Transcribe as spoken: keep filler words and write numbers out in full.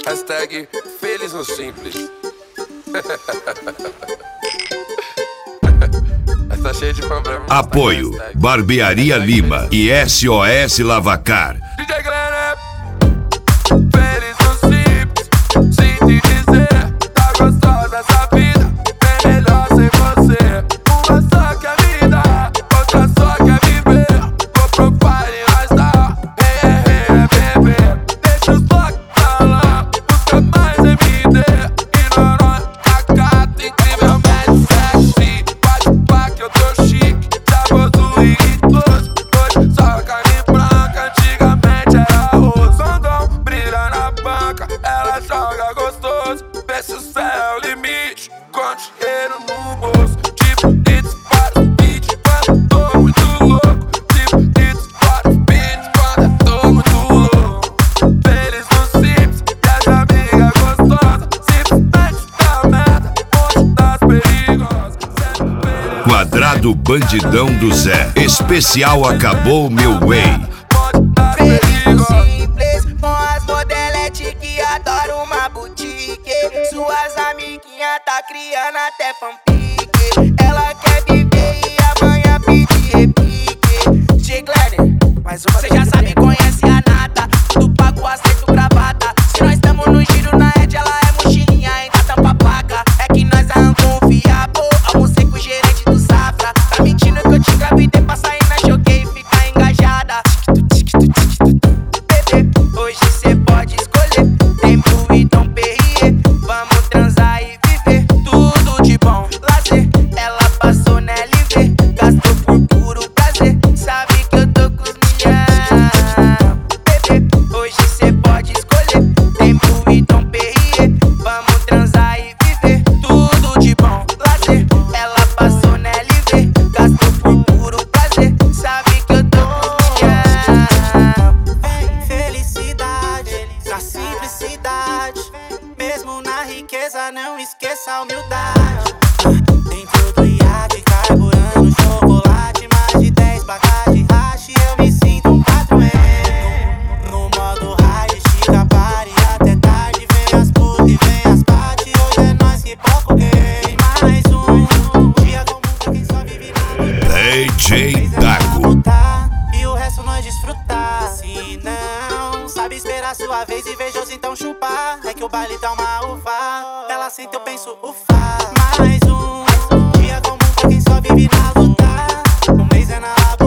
Hashtag feliz no simples. Tá cheio de problema. Apoio Barbearia Lima e S O S Lavacar. D J Glenn, feliz no simples. Sem te dizer, tá gostosa essa vida. Bem melhor sem você. Uma só quer me dar, outra só quer viver. Vou pro party, nós dá. Hey, hey, hey, bebê. Deixa os blocos pra lá, busca mais M D. Ignorante, cacata, incrivelmente sexy. Bate pá que eu tô chique, chavoso e idoso. Hoje só carne branca, antigamente era arroz. Condom brilha na banca, ela joga gostoso. Vê se o céu é o limite, com dinheiro no bolso. Tipo, dispara o beat quando tô muito louco. Tipo, dispara o beat quando eu tô muito louco. Feliz no simples, e as amigas gostosas. Simplesmente da merda, longe das perigosas. Quadrado Bandidão do Zé. Especial Acabou Meu Way. Feliz simples, com as modeletes que adoram uma boutique. Suas amiguinhas tá criando até fanfic. Ela quer viver e amanhã pedir repique. J Glenn, mais uma. Cê já sabe, conhece a nata. Tu pago, aceito gravata. Se nós tamo no giro na rede, ela é mochilinha, ainda tampa placa. É que nós arrancou um fiapo. Almocei com o gerente do Safra. Tá mentindo que eu te engravidei pra sair na choquei e ficar engajada. Bebê, hoje cê pode escolher. Tem Blue e Dom Perrier. Vamos transar e viver tudo de bom. Lazer, ela passou na L V. Gastou por puro prazer. Sabe que eu tô com os milhão. Bebê, hoje cê pode escolher. Tem Blue e Dom Perrier. Vamos transar e viver tudo de bom. Lazer, ela passou na L V. Gastou por puro prazer. Sabe que eu tô com os milhão. Felicidade na simplicidade. Mesmo na riqueza, não esqueça a humildade. Dentro do iate, carburando chocolate. Mais de dez placas de hash, eu me sinto um patrão. No modo hard, estica, pare até tarde. Vem as putas e vem as party. Hoje é nós que pouco game. Mais um dia comum pra quem só vive na vida. D J Dago. E o resto nós desfrutar. Se não sabe esperar sua vez, invejoso então chupar. É que o baile tá uma uva. Ela senta, eu penso ufa. Mais um dia comum pra quem só vive na luta. Um mês é na